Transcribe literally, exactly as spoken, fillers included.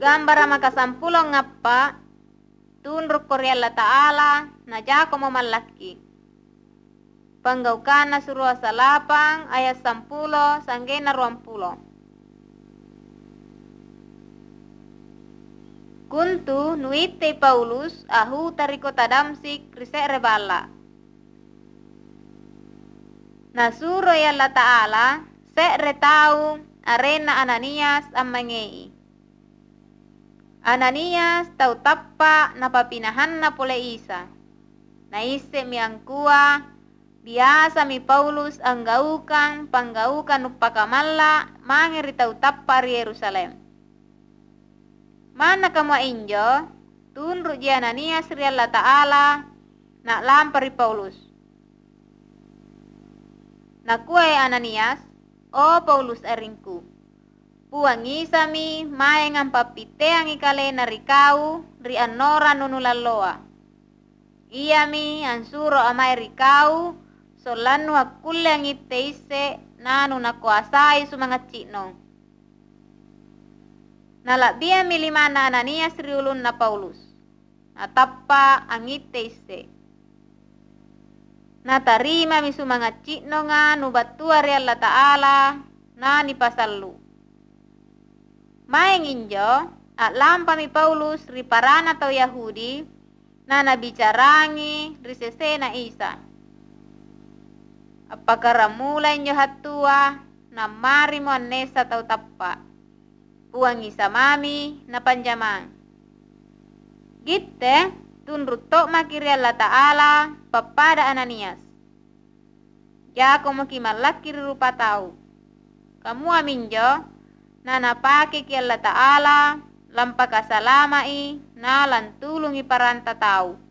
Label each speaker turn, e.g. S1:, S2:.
S1: Gambara makasampulong ngappa tunruk kori Allah Ta'ala na jako mo malaki. Panggaukana surua salapang ayat sampulo sanggena ruampulo. Kuntu nuite Paulus ahu tariko tadamsik risek rebala. Nasuro ya Allah Ta'ala sek retau arena Ananias amangei. Ananias tau tappa napapinahan na pole Isa. Naise miangkua biasa mi Paulus anggaukan panggaukan upakamalla mangeri tau tappa ri Yerusalem. Mana kamu injo tunru ji Ananias ri Allah Ta'ala nak lampari Paulus. Nakuai Ananias, o Paulus eringku. Puangi sami mae ngampapiteang ikale na rikau ri anora nunulaloa. Iya mi ansuro amai rikau solanu akulle angite ise nanu nakuasai sumangat cino. Nalabia milimana Ananias riulun na Paulus. Natappa angite ise. Natarima mi sumangat cino nga nubatua ri Allah Ta'ala na nipasallu. Maeng injo, at lampa mi Paulus riparana tau Yahudi, na nabicarangi risesena Isa. Apakah ramula injo hatua, na mari mo anesa tau tappa. Puang Isa mami na panjamang. Gitte, tunrut tok makiri Allah Ta'ala, papada Ananias. Jako mo kimalaki rupa tau. Kamu aminjo, na napake ki Allah Ta'ala lampaka salamai na lantulungi paranta tau.